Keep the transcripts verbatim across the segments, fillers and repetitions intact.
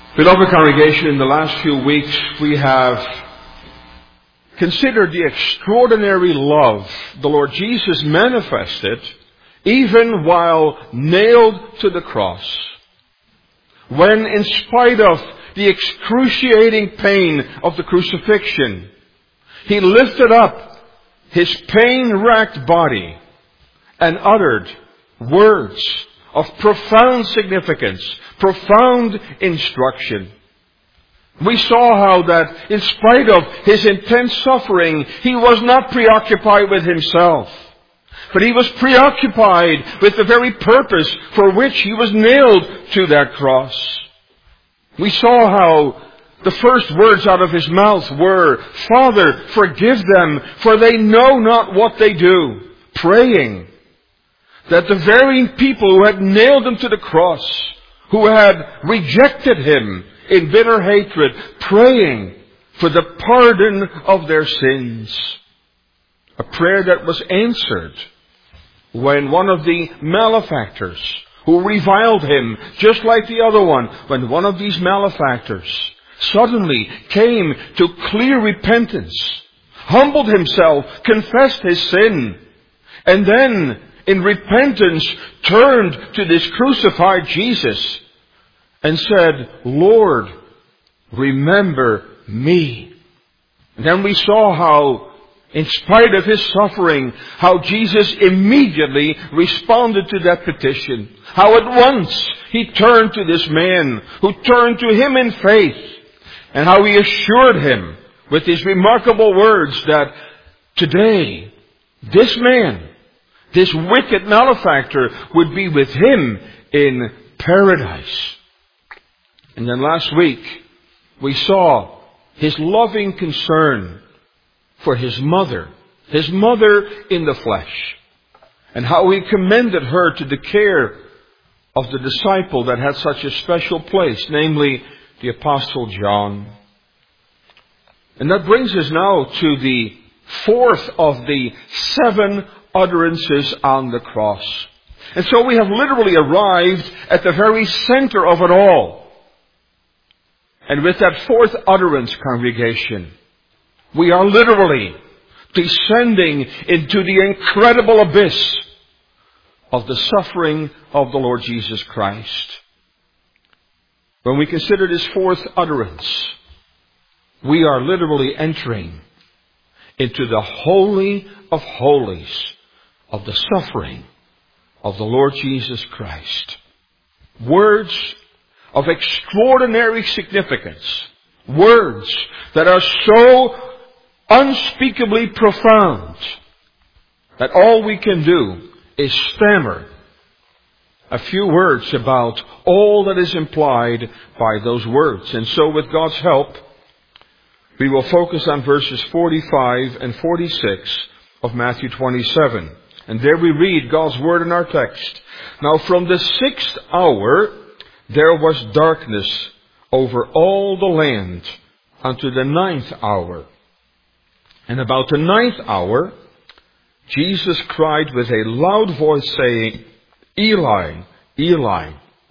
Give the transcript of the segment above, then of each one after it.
Beloved congregation, in the last few weeks we have considered the extraordinary love the Lord Jesus manifested even while nailed to the cross. When, in spite of the excruciating pain of the crucifixion, He lifted up His pain-racked body and uttered words of profound significance, profound instruction. We saw how that in spite of His intense suffering, He was not preoccupied with Himself, but He was preoccupied with the very purpose for which He was nailed to that cross. We saw how the first words out of His mouth were, "Father, forgive them, for they know not what they do," praying that the very people who had nailed Him to the cross, who had rejected Him in bitter hatred, praying for the pardon of their sins. A prayer that was answered when one of the malefactors who reviled Him, just like the other one, when one of these malefactors suddenly came to clear repentance, humbled himself, confessed his sin, and then in repentance turned to this crucified Jesus and said, "Lord, remember me." And then we saw how, in spite of His suffering, how Jesus immediately responded to that petition. How at once He turned to this man who turned to Him in faith, and how He assured him with His remarkable words that today, this man, this wicked malefactor, would be with Him in paradise. And then last week, we saw His loving concern for His mother, His mother in the flesh, and how He commended her to the care of the disciple that had such a special place, namely the Apostle John. And that brings us now to the fourth of the seven utterances on the cross. And so we have literally arrived at the very center of it all. And with that fourth utterance, congregation, we are literally descending into the incredible abyss of the suffering of the Lord Jesus Christ. When we consider this fourth utterance, we are literally entering into the Holy of Holies of the suffering of the Lord Jesus Christ. Words of extraordinary significance. Words that are so unspeakably profound that all we can do is stammer a few words about all that is implied by those words. And so with God's help, we will focus on verses forty-five and forty-six of Matthew twenty-seven. And there we read God's word in our text. "Now from the sixth hour there was darkness over all the land unto the ninth hour. And about the ninth hour, Jesus cried with a loud voice, saying, Eli, Eli,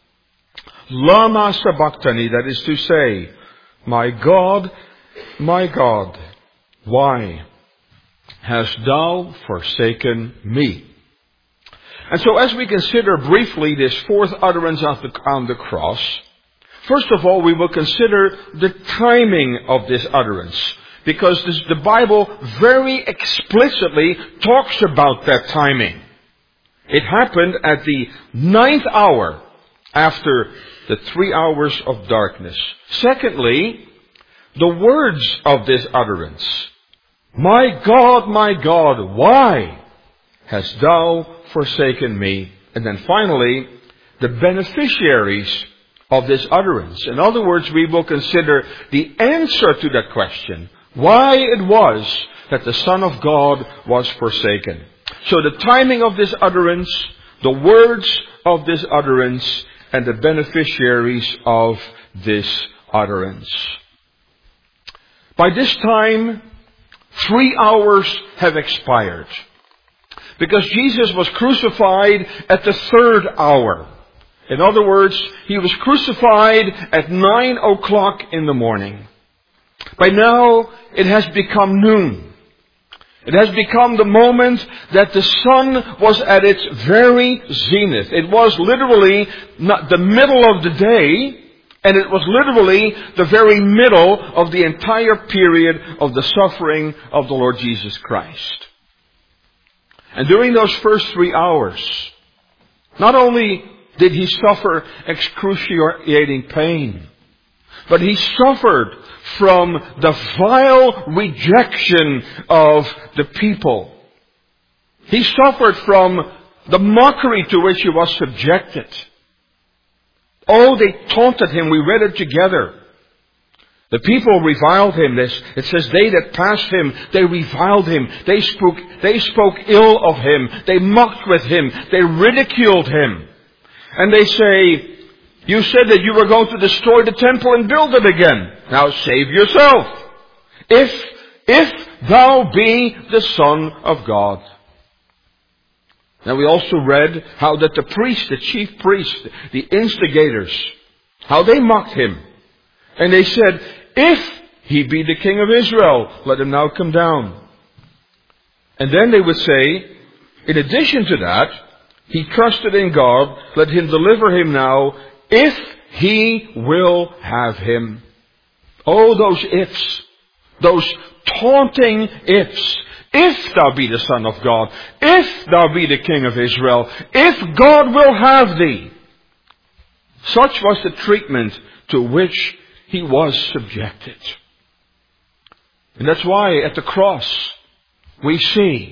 lama sabachthani," that is to say, "My God, my God, why hast thou forsaken me?" And so as we consider briefly this fourth utterance on the, on the cross, first of all we will consider the timing of this utterance, because this, the Bible very explicitly talks about that timing. It happened at the ninth hour after the three hours of darkness. Secondly, the words of this utterance. "My God, my God, why hast thou forsaken me?" And then finally, the beneficiaries of this utterance. In other words, we will consider the answer to that question, why it was that the Son of God was forsaken. So the timing of this utterance, the words of this utterance, and the beneficiaries of this utterance. By this time, three hours have expired, because Jesus was crucified at the third hour. In other words, he was crucified at nine o'clock in the morning. By now, it has become noon. It has become the moment that the sun was at its very zenith. It was literally not the middle of the day, and it was literally the very middle of the entire period of the suffering of the Lord Jesus Christ. And during those first three hours, not only did he suffer excruciating pain, but he suffered from the vile rejection of the people. He suffered from the mockery to which he was subjected. Oh, they taunted him. We read it together. The people reviled him. It says, they that passed him, they reviled him. They spoke, they spoke ill of him. They mocked with him. They ridiculed him. And they say, you said that you were going to destroy the temple and build it again. Now save yourself. If, if thou be the Son of God. Now we also read how that the priests, the chief priests, the instigators, how they mocked him. And they said, if he be the King of Israel, let him now come down. And then they would say, in addition to that, he trusted in God, let him deliver him now, if he will have him. Oh, those ifs. Those taunting ifs. If thou be the Son of God. If thou be the King of Israel. If God will have thee. Such was the treatment to which he was subjected. And that's why at the cross we see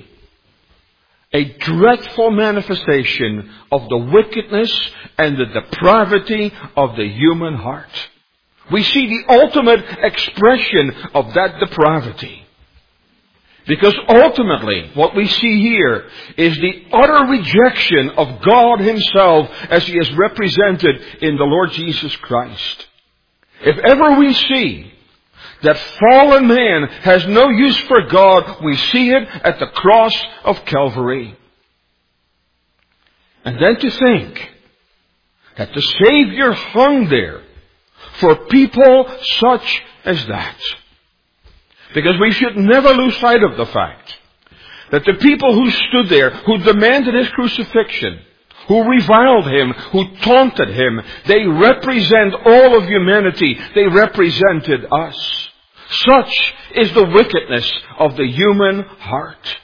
a dreadful manifestation of the wickedness and the depravity of the human heart. We see the ultimate expression of that depravity. Because ultimately, what we see here is the utter rejection of God Himself as He is represented in the Lord Jesus Christ. If ever we see that fallen man has no use for God, we see it at the cross of Calvary. And then to think that the Savior hung there for people such as that. Because we should never lose sight of the fact that the people who stood there, who demanded His crucifixion, who reviled Him, who taunted Him, they represent all of humanity. They represented us. Such is the wickedness of the human heart.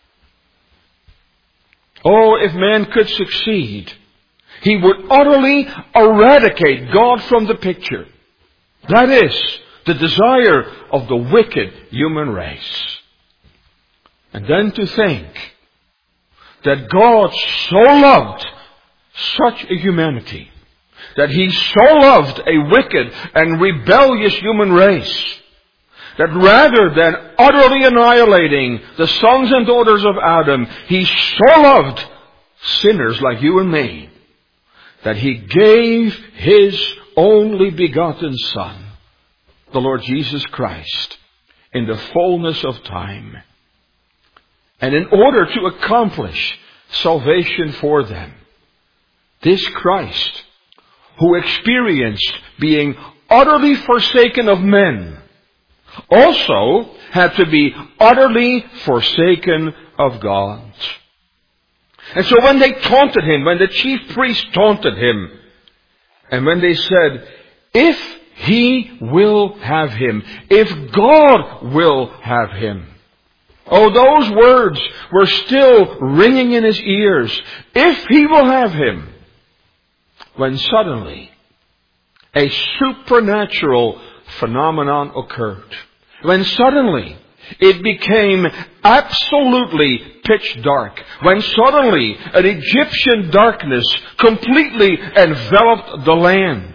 Oh, if man could succeed, he would utterly eradicate God from the picture. That is the desire of the wicked human race. And then to think that God so loved such a humanity, that He so loved a wicked and rebellious human race, that rather than utterly annihilating the sons and daughters of Adam, He so loved sinners like you and me, that He gave His only begotten Son, the Lord Jesus Christ, in the fullness of time. And in order to accomplish salvation for them, this Christ, who experienced being utterly forsaken of men, also had to be utterly forsaken of God. And so when they taunted Him, when the chief priests taunted Him, and when they said, if He will have Him, if God will have Him, oh, those words were still ringing in His ears. If He will have Him. When suddenly a supernatural phenomenon occurred. When suddenly it became absolutely pitch dark. When suddenly an Egyptian darkness completely enveloped the land.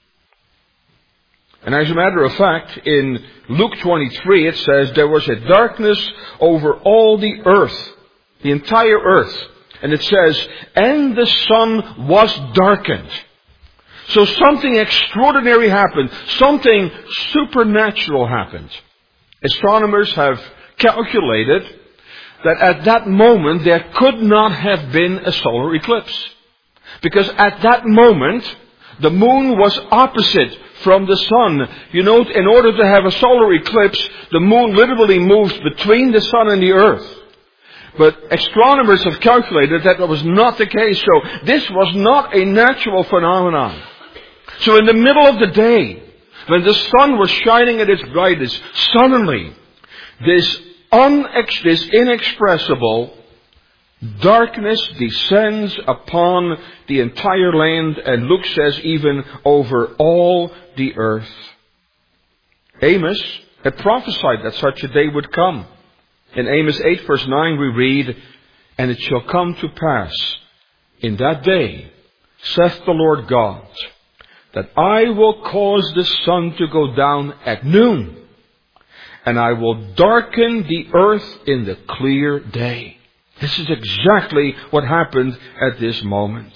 And as a matter of fact, in Luke twenty-three it says there was a darkness over all the earth, the entire earth. And it says, and the sun was darkened. So something extraordinary happened. Something supernatural happened. Astronomers have calculated that at that moment there could not have been a solar eclipse. Because at that moment, the moon was opposite from the sun. You know, in order to have a solar eclipse, the moon literally moves between the sun and the earth. But astronomers have calculated that that was not the case. So this was not a natural phenomenon. So in the middle of the day, when the sun was shining at its brightest, suddenly this, unex- this inexpressible darkness descends upon the entire land, and Luke says even over all the earth. Amos had prophesied that such a day would come. In Amos eight verse nine we read, "And it shall come to pass in that day, saith the Lord God, that I will cause the sun to go down at noon, and I will darken the earth in the clear day." This is exactly what happened at this moment.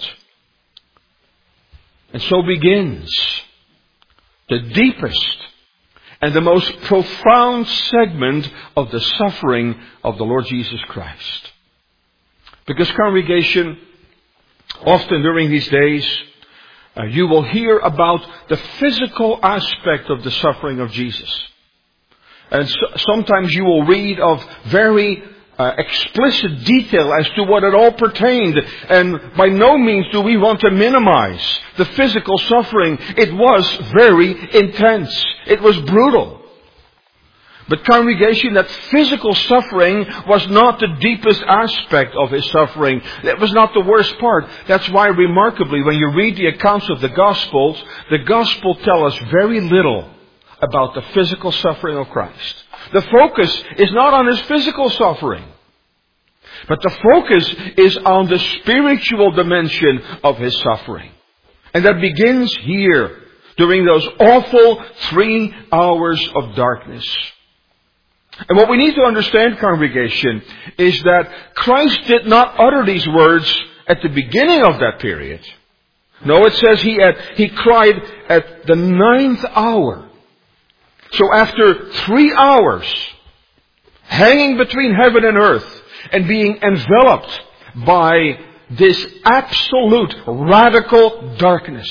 And so begins the deepest and the most profound segment of the suffering of the Lord Jesus Christ. Because, congregation, often during these days, uh, you will hear about the physical aspect of the suffering of Jesus. And so, sometimes you will read of very Uh, explicit detail as to what it all pertained. And by no means do we want to minimize the physical suffering. It was very intense. It was brutal. But congregation, that physical suffering was not the deepest aspect of His suffering. That was not the worst part. That's why, remarkably, when you read the accounts of the Gospels, the Gospel tell us very little about the physical suffering of Christ. The focus is not on His physical suffering, but the focus is on the spiritual dimension of His suffering. And that begins here, during those awful three hours of darkness. And what we need to understand, congregation, is that Christ did not utter these words at the beginning of that period. No, it says He, had, he cried at the ninth hour. So after three hours, hanging between heaven and earth, and being enveloped by this absolute radical darkness.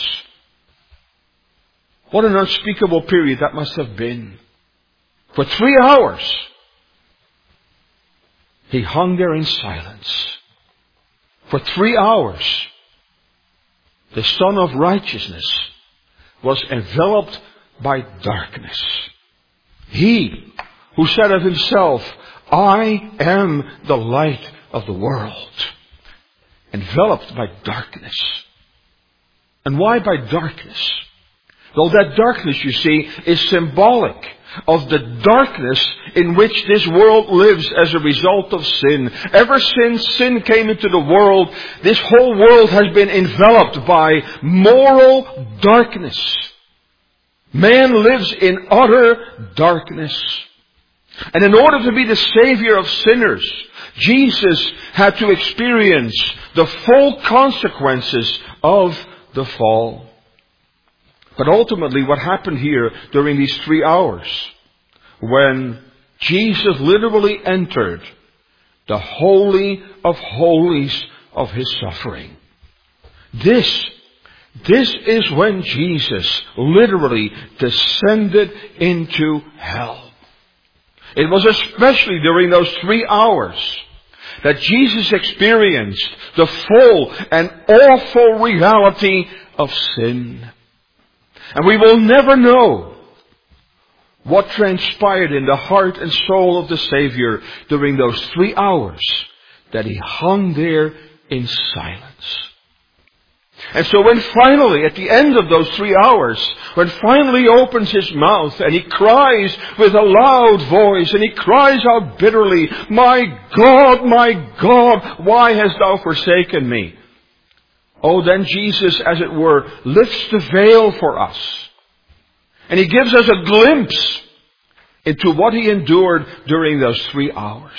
What an unspeakable period that must have been. For three hours, He hung there in silence. For three hours, the Son of Righteousness was enveloped by darkness. He who said of Himself, "I am the light of the world," enveloped by darkness. And why by darkness? Well, that darkness, you see, is symbolic of the darkness in which this world lives as a result of sin. Ever since sin came into the world, this whole world has been enveloped by moral darkness. Man lives in utter darkness. And in order to be the Savior of sinners, Jesus had to experience the full consequences of the fall. But ultimately, what happened here during these three hours, when Jesus literally entered the Holy of Holies of His suffering, this This is when Jesus literally descended into hell. It was especially during those three hours that Jesus experienced the full and awful reality of sin. And we will never know what transpired in the heart and soul of the Savior during those three hours that He hung there in silence. And so when finally, at the end of those three hours, when finally He opens His mouth and He cries with a loud voice, and He cries out bitterly, "My God, my God, why hast Thou forsaken me?" Oh, then Jesus, as it were, lifts the veil for us. And He gives us a glimpse into what He endured during those three hours.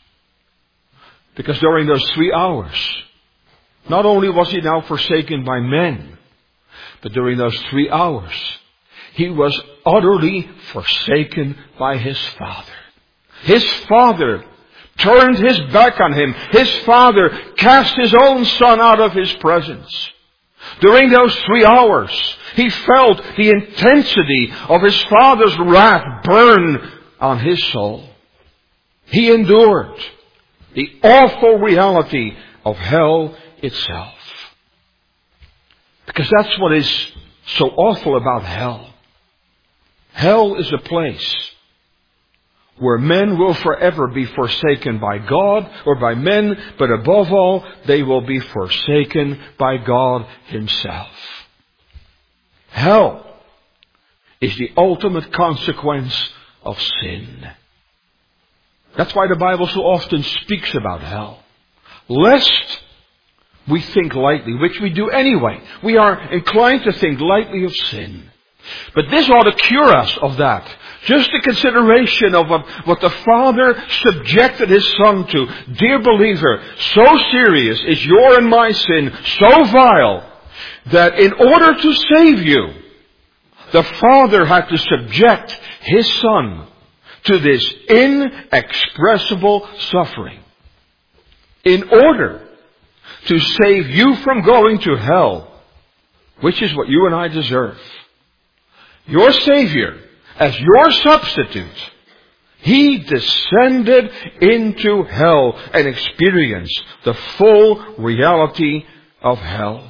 Because during those three hours, not only was He now forsaken by men, but during those three hours, He was utterly forsaken by His Father. His Father turned His back on Him. His Father cast His own Son out of His presence. During those three hours, he felt the intensity of his Father's wrath burn on his soul. He endured the awful reality of hell itself. Because that's what is so awful about hell. Hell is a place where men will forever be forsaken by God or by men, but above all, they will be forsaken by God Himself. Hell is the ultimate consequence of sin. That's why the Bible so often speaks about hell. Lest we think lightly, which we do anyway. We are inclined to think lightly of sin. But this ought to cure us of that. Just the consideration of what the Father subjected His Son to. Dear believer, so serious is your and my sin, so vile, that in order to save you, the Father had to subject His Son to this inexpressible suffering. In order to save you from going to hell, which is what you and I deserve. Your Savior, as your substitute, He descended into hell and experienced the full reality of hell.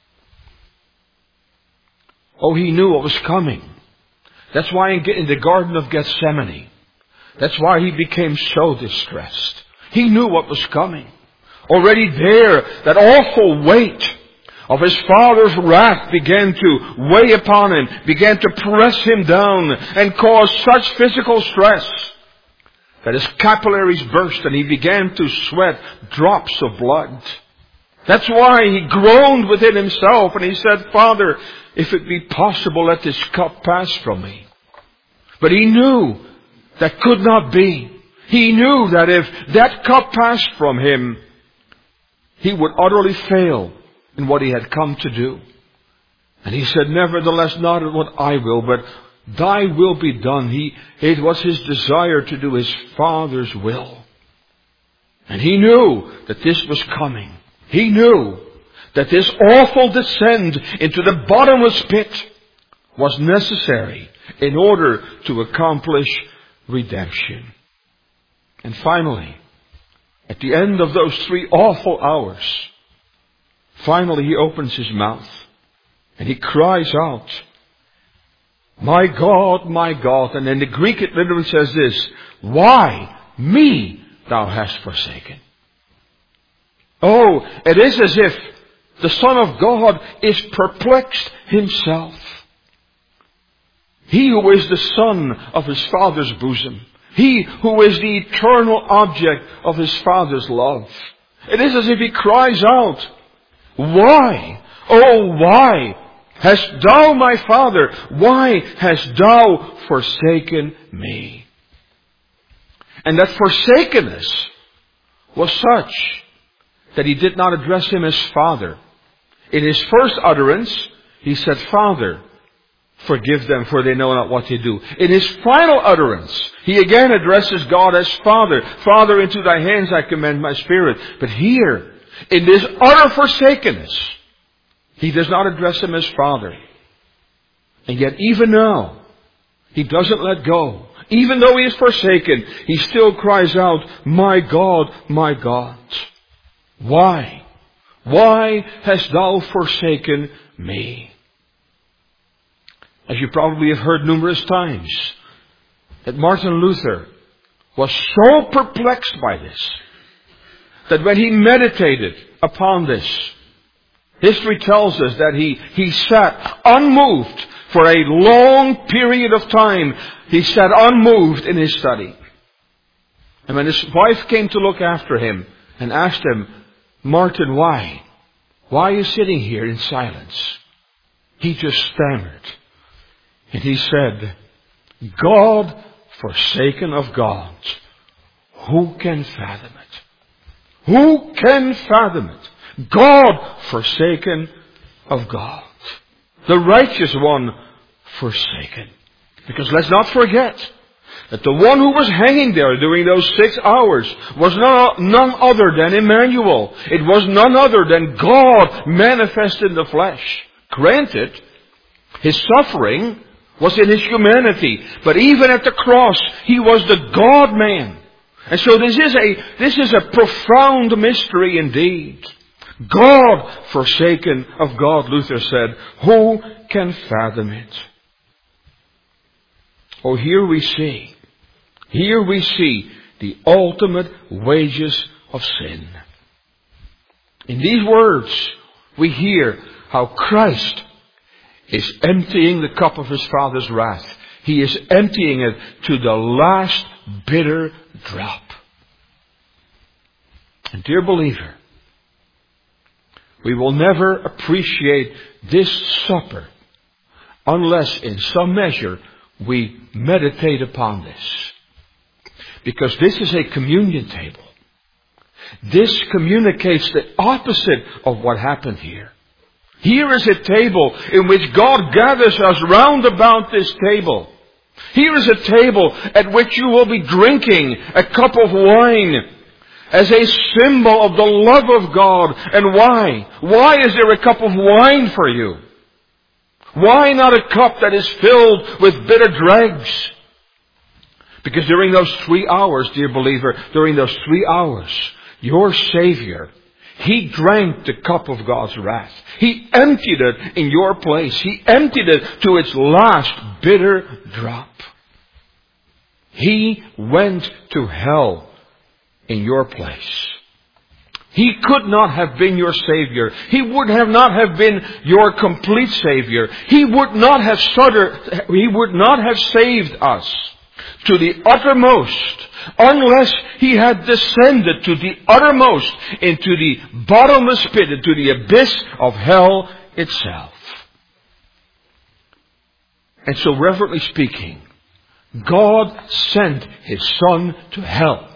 Oh, He knew what was coming. That's why in the Garden of Gethsemane, that's why He became so distressed. He knew what was coming. Already there, that awful weight of His Father's wrath began to weigh upon Him, began to press Him down and cause such physical stress that His capillaries burst and He began to sweat drops of blood. That's why He groaned within Himself and He said, Father, if it be possible, let this cup pass from me. But He knew that could not be. He knew that if that cup passed from Him, He would utterly fail in what He had come to do. And He said, nevertheless, not what I will, but Thy will be done. He, it was His desire to do His Father's will. And He knew that this was coming. He knew that this awful descent into the bottomless pit was necessary in order to accomplish redemption. And finally, at the end of those three awful hours, finally He opens His mouth and He cries out, my God, my God. And in the Greek it literally says this, why me Thou hast forsaken? Oh, it is as if the Son of God is perplexed Himself. He who is the Son of His Father's bosom. He who is the eternal object of His Father's love. It is as if He cries out, why, oh why hast Thou, my Father, why hast Thou forsaken me? And that forsakenness was such that He did not address Him as Father. In His first utterance, He said, Father, forgive them, for they know not what they do. In His final utterance, He again addresses God as Father. Father, into Thy hands I commend my spirit. But here, in this utter forsakenness, He does not address Him as Father. And yet even now, He doesn't let go. Even though He is forsaken, He still cries out, my God, my God. Why? Why hast Thou forsaken me? As you probably have heard numerous times, that Martin Luther was so perplexed by this, that when he meditated upon this, history tells us that he, he sat unmoved for a long period of time. He sat unmoved in his study. And when his wife came to look after him and asked him, Martin, why? Why are you sitting here in silence? He just stammered. And he said, God forsaken of God, who can fathom it? Who can fathom it? God forsaken of God. The righteous one forsaken. Because let's not forget that the one who was hanging there during those six hours was none, none other than Emmanuel. It was none other than God manifested in the flesh. Granted, His suffering was in His humanity, but even at the cross, He was the God-man. And so this is a, this is a profound mystery indeed. God forsaken of God, Luther said. Who can fathom it? Oh, here we see, here we see the ultimate wages of sin. In these words, we hear how Christ is emptying the cup of His Father's wrath. He is emptying it to the last bitter drop. And dear believer, we will never appreciate this supper unless in some measure we meditate upon this. Because this is a communion table. This communicates the opposite of what happened here. Here is a table in which God gathers us round about this table. Here is a table at which you will be drinking a cup of wine as a symbol of the love of God. And why? Why is there a cup of wine for you? Why not a cup that is filled with bitter dregs? Because during those three hours, dear believer, during those three hours, your Savior, He drank the cup of God's wrath. He emptied it in your place. He emptied it to its last bitter drop. He went to hell in your place. He could not have been your Savior. He would have not have been your complete Savior. He would not have stuttered, He would not have saved us to the uttermost unless He had descended to the uttermost into the bottomless pit, into the abyss of hell itself. And so, reverently speaking, God sent His Son to hell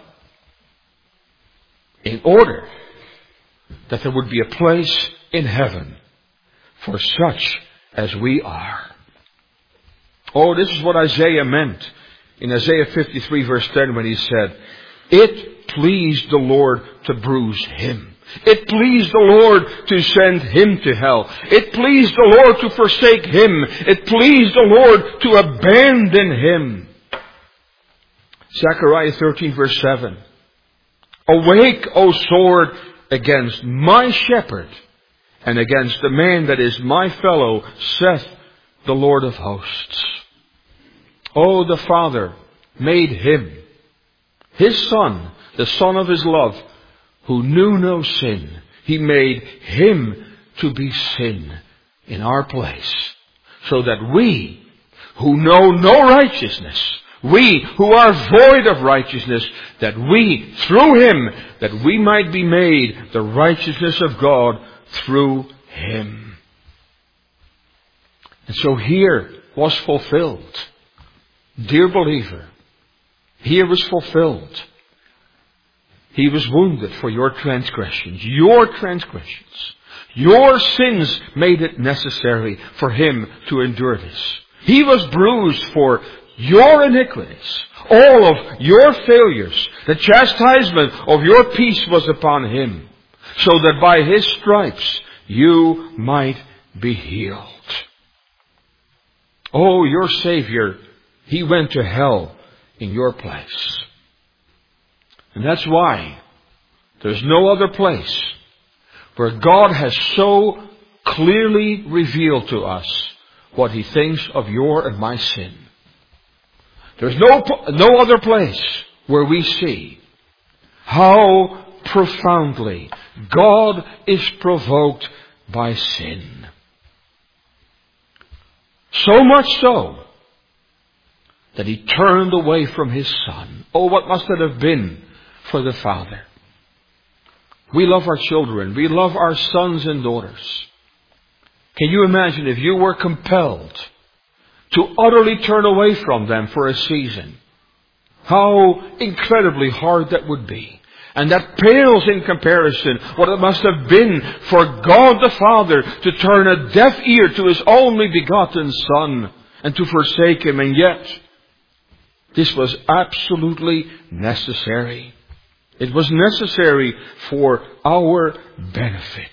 in order that there would be a place in heaven for such as we are. Oh, this is what Isaiah meant in Isaiah fifty-three verse ten when he said, "It pleased the Lord to bruise Him. It pleased the Lord to send Him to hell. It pleased the Lord to forsake Him. It pleased the Lord to abandon Him." Zechariah thirteen verse seven. "Awake, O sword, against my shepherd, and against the man that is my fellow, saith the Lord of hosts." Oh, the Father made Him, His Son, the Son of His love, who knew no sin. He made Him to be sin in our place, so that we, who know no righteousness, we who are void of righteousness, that we, through Him, that we might be made the righteousness of God through Him. And so here was fulfilled. Dear believer, here was fulfilled. He was wounded for your transgressions, your transgressions. Your sins made it necessary for Him to endure this. He was bruised for your iniquities, all of your failures. The chastisement of your peace was upon Him, so that by His stripes you might be healed. Oh, your Savior, He went to hell in your place. And that's why there's no other place where God has so clearly revealed to us what He thinks of your and my sin. There's no, no other place where we see how profoundly God is provoked by sin. So much so that He turned away from His Son. Oh, what must it have been for the Father? We love our children. We love our sons and daughters. Can you imagine if you were compelled to utterly turn away from them for a season? How incredibly hard that would be. And that pales in comparison what it must have been for God the Father to turn a deaf ear to His only begotten Son and to forsake Him. And yet, This was absolutely necessary. It was necessary for our benefit.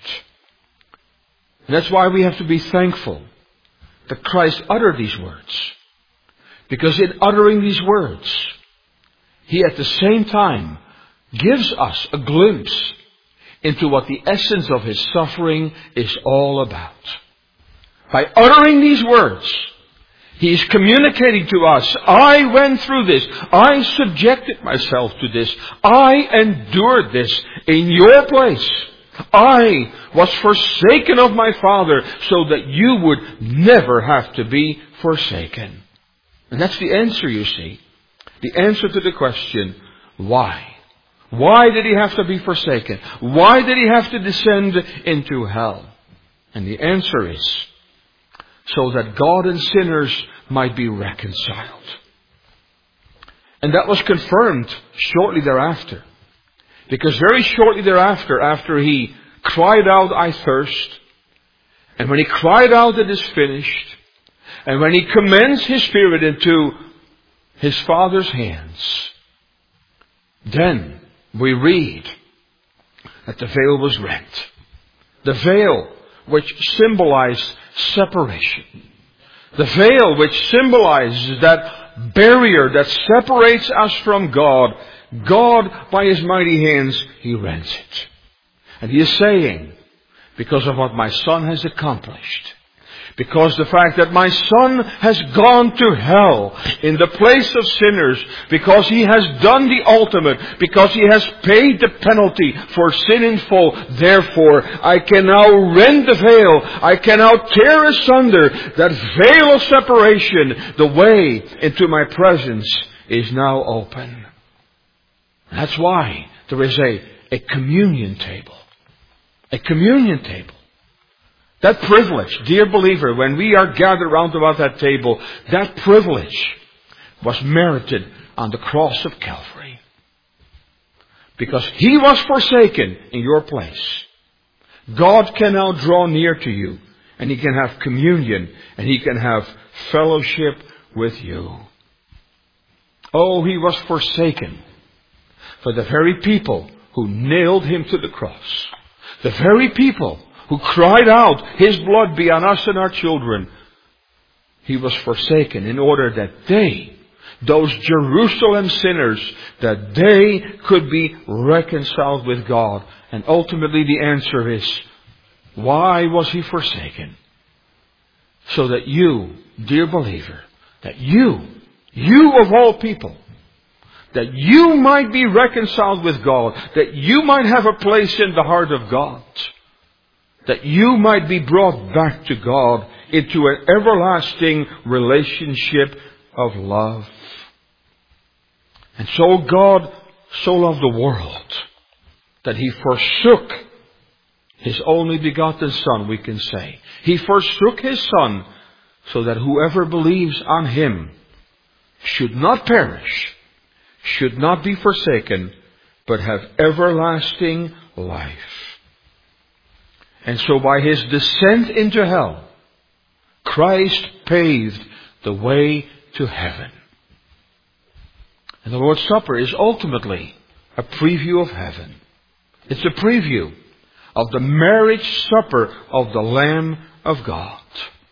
And that's why we have to be thankful that Christ uttered these words. Because in uttering these words, He at the same time gives us a glimpse into what the essence of His suffering is all about. By uttering these words, He is communicating to us, I went through this. I subjected myself to this. I endured this in your place. I was forsaken of my Father so that you would never have to be forsaken. And that's the answer, you see. The answer to the question, why? Why did He have to be forsaken? Why did He have to descend into hell? And the answer is, so that God and sinners might be reconciled. And that was confirmed shortly thereafter. Because very shortly thereafter, after He cried out, I thirst, and when He cried out, it is finished, and when He commends His Spirit into His Father's hands, then we read that the veil was rent. The veil which symbolized separation. The veil which symbolizes that barrier that separates us from God. God, by His mighty hands, He rents it. And He is saying, because of what my Son has accomplished, because the fact that my Son has gone to hell in the place of sinners, because He has done the ultimate, because He has paid the penalty for sin in full, therefore I can now rend the veil, I can now tear asunder that veil of separation. The way into my presence is now open. That's why there is a, a communion table. A communion table. That privilege, dear believer, when we are gathered around about that table, that privilege was merited on the cross of Calvary. Because He was forsaken in your place. God can now draw near to you, and He can have communion, and He can have fellowship with you. Oh, He was forsaken for the very people who nailed Him to the cross. The very people who cried out, His blood be on us and our children. He was forsaken in order that they, those Jerusalem sinners, that they could be reconciled with God. And ultimately the answer is, why was He forsaken? So that you, dear believer, that you, you of all people, that you might be reconciled with God, that you might have a place in the heart of God, that you might be brought back to God into an everlasting relationship of love. And so God so loved the world that He forsook His only begotten Son, we can say. He forsook His Son so that whoever believes on Him should not perish, should not be forsaken, but have everlasting life. And so by His descent into hell, Christ paved the way to heaven. And the Lord's Supper is ultimately a preview of heaven. It's a preview of the marriage supper of the Lamb of God.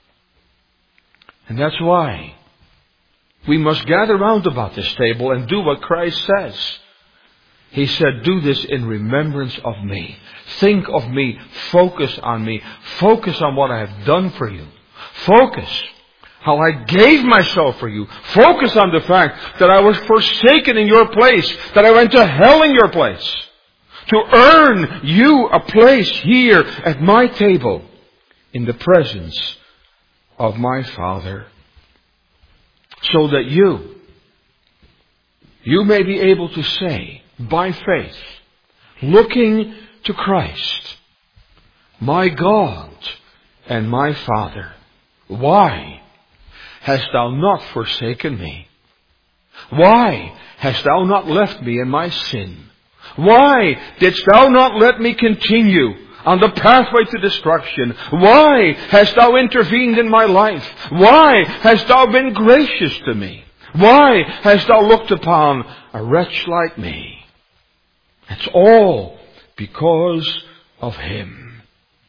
And that's why we must gather round about this table and do what Christ says. He said, do this in remembrance of me. Think of me. Focus on me. Focus on what I have done for you. Focus how I gave myself for you. Focus on the fact that I was forsaken in your place. That I went to hell in your place. To earn you a place here at my table in the presence of my Father. So that you, you may be able to say, by faith, looking to Christ, my God and my Father, why hast thou not forsaken me? Why hast thou not left me in my sin? Why didst thou not let me continue on the pathway to destruction? Why hast thou intervened in my life? Why hast thou been gracious to me? Why hast thou looked upon a wretch like me? It's all because of Him.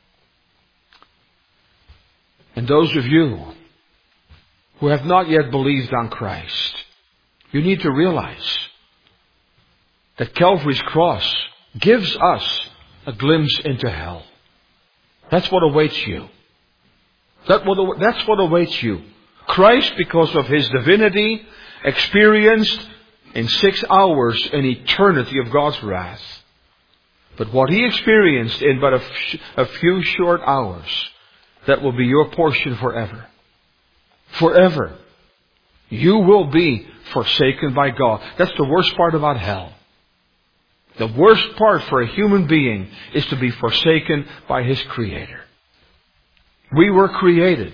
And those of you who have not yet believed on Christ, you need to realize that Calvary's cross gives us a glimpse into hell. That's what awaits you. That what, that's what awaits you. Christ, because of His divinity, experienced in six hours an eternity of God's wrath. But what He experienced in but a, f- a few short hours, that will be your portion forever. Forever. You will be forsaken by God. That's the worst part about hell. The worst part for a human being is to be forsaken by his Creator. We were created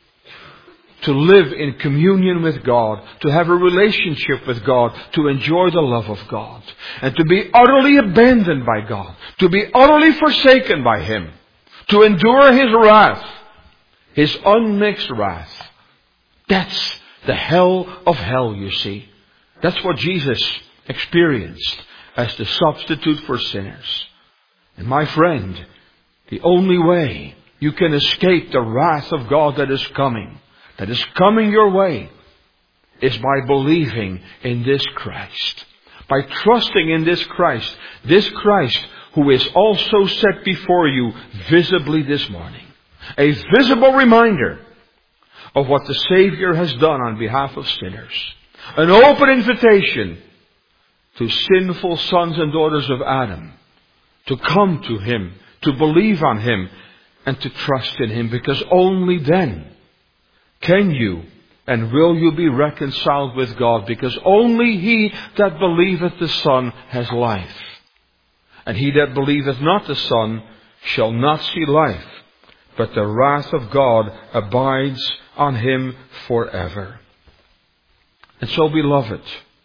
to live in communion with God, to have a relationship with God, to enjoy the love of God, and to be utterly abandoned by God, to be utterly forsaken by Him, to endure His wrath, His unmixed wrath. That's the hell of hell, you see. That's what Jesus experienced as the substitute for sinners. And my friend, the only way you can escape the wrath of God that is coming, that is coming your way, is by believing in this Christ. By trusting in this Christ. This Christ who is also set before you visibly this morning. A visible reminder of what the Savior has done on behalf of sinners. An open invitation to sinful sons and daughters of Adam to come to Him, to believe on Him, and to trust in Him, because only then can you and will you be reconciled with God, because only he that believeth the Son has life. And he that believeth not the Son shall not see life, but the wrath of God abides on him forever. And so, beloved,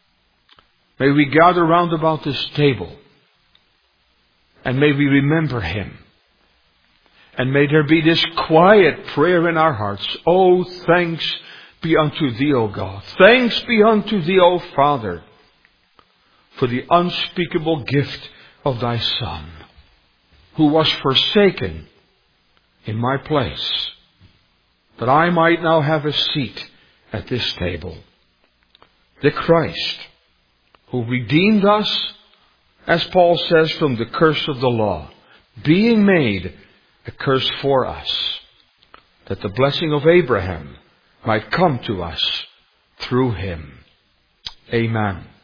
may we gather round about this table, and may we remember Him. And may there be this quiet prayer in our hearts. Oh, thanks be unto Thee, O God. Thanks be unto Thee, O Father, for the unspeakable gift of Thy Son, who was forsaken in my place, that I might now have a seat at this table. The Christ, who redeemed us, as Paul says, from the curse of the law, being made a curse for us, that the blessing of Abraham might come to us through Him. Amen.